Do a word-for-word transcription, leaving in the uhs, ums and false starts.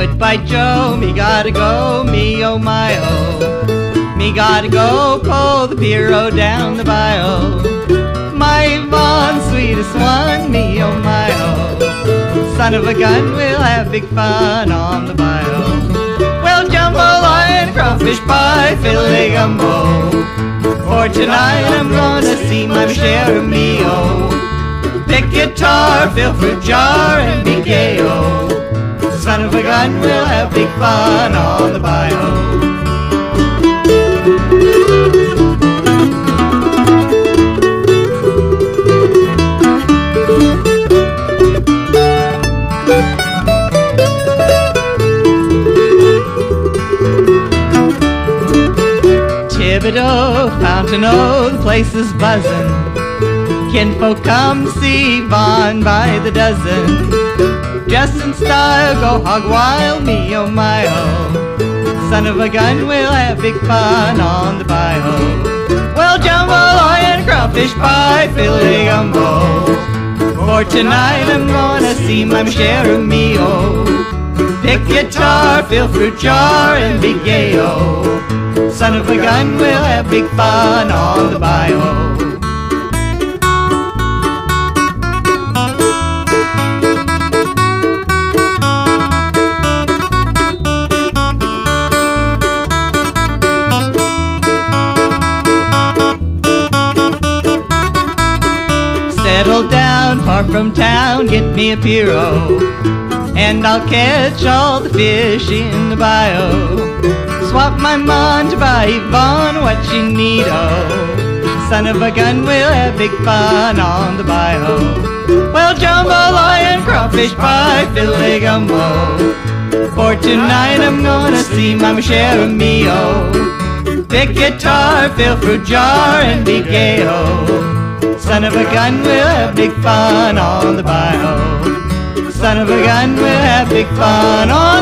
Goodbye, Joe, me gotta go, me oh my oh. Me gotta go pull the Piro down the bayou. My Yvonne, sweetest one, me oh my oh. Son of a gun, we'll have big fun on the bayou. Well, jambalaya, crawfish pie, filet gumbo. For tonight I'm gonna see my share of me oh. Pick guitar, fill fruit jar, and be gay oh. Son of a gun, we'll have big fun on the bayou. Thibodeau, Fountainau, the place is buzzin'. Kinfolk come see Yvonne by the dozen. Dressed in style, go hog wild, me oh my oh. Son of a gun, we'll have big fun on the bayou. Well, jambalaya and crawfish pie, filet gumbo. For tonight I'm gonna see my share of me oh. Pick guitar, fill fruit jar, and be gay oh. Son of a gun, we'll have big fun on the bayou. Settle down, far from town, get me a Piro, and I'll catch all the fish in the bayou. Swap my mon to buy Yvonne what she need oh. Son of a gun, we'll have big fun on the bayou. Well, jambalaya and crawfish pie, filet gumbo. For tonight I'm gonna see my share of me oh. Pick guitar, fill fruit jar, and be gay oh. Son of a gun, we'll have big fun on the bayou. Son of a gun, we'll have big fun on